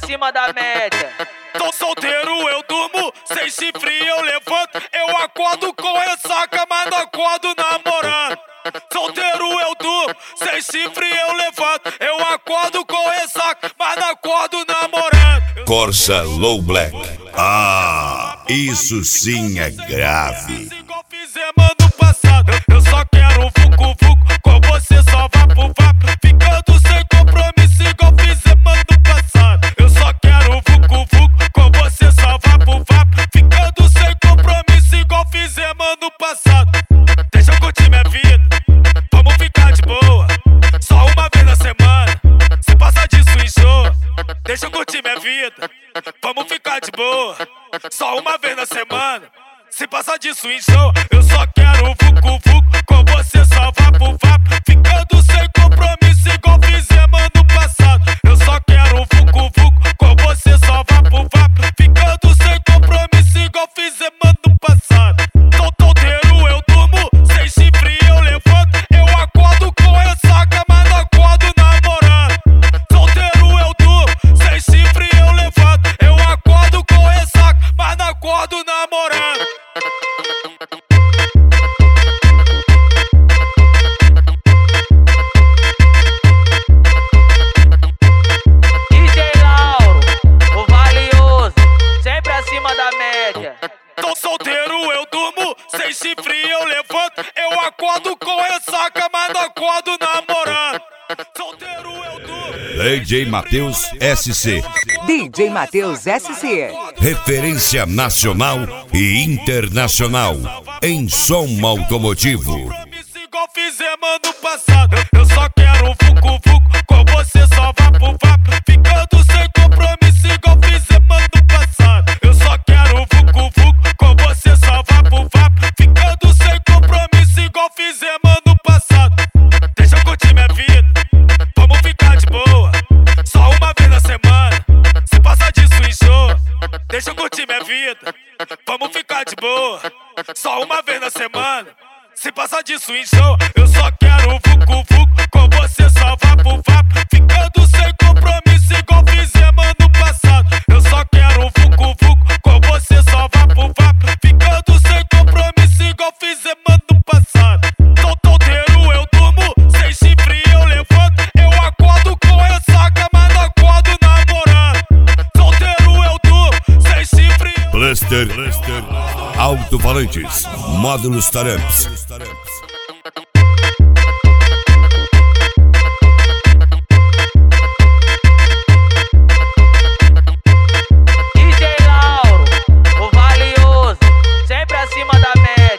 cima da média. Tô solteiro, eu durmo, sem chifre eu levanto. Eu acordo com ressaca, mas não acordo namorando. Solteiro eu durmo, sem chifre eu levanto. Eu acordo com ressaca, mas não acordo namorando. Corsa Low Black. Ah, isso sim é grave. Igual fizemos ano passado. Eu só quero um vucu-vucu, com você só vapo vapo. Ficando sem compromisso igual fizemos ano passado. Eu só quero um vucu-vucu, com você só vapo vapo. Ficando sem compromisso igual fizemos ano passado. Deixa eu curtir minha vida, vamos ficar de boa. Só uma vez na semana, se passar disso enjoa. Deixa eu curtir minha vida, vamos ficar de boa. Só uma vez na semana, se passar disso enjoa. Eu só quero um vucu-vucu, com você só vapo vapo. Ficando sem compromisso igual fizemos ano passado. Eu só quero um vucu-vucu, com você só vapo vapo. Ficando sem compromisso igual fizemos ano passado. Tô solteiro, eu durmo, sem chifre eu levanto. Eu acordo com ressaca, mas não acordo namorando. Solteiro eu durmo, sem chifre eu levanto. Eu acordo com ressaca, mas não acordo namorando. DJ Lauro, o valioso, sempre acima da média. Tô solteiro, eu durmo, sem chifre eu levanto. Eu acordo com ressaca, mas não acordo namorando. Solteiro eu durmo. DJ Matheus SC. DJ Matheus SC. Referência nacional e internacional em som automotivo. Igual fizemos ano passado. Eu só quero um vucu-vucu, com você só vapo vapo. Ficando sem compromisso igual fizemos ano passado. Eu só quero um vucu-vucu, com você só vapo vapo. Ficando sem compromisso igual fizemos ano passado. Deixa eu curtir minha vida, vamos ficar de boa. Só uma vez na semana, se passar disso enjoa. Deixa eu curtir minha vida, vamos ficar de boa. Só uma vez na semana, se passar disso enjoa. Eu só quero um vucu-vucu, com você só vapo vapo. Ficando sem compromisso igual fizemos ano passado. Eu só quero um vucu-vucu, com você só vapo vapo. Ficando sem compromisso igual fizemos ano passado. Tô solteiro, eu durmo, sem chifre eu levanto. Eu acordo com ressaca, mas não acordo namorando. Solteiro eu durmo, sem chifre eu... Cluster Alto-Falantes. Módulos Taramps.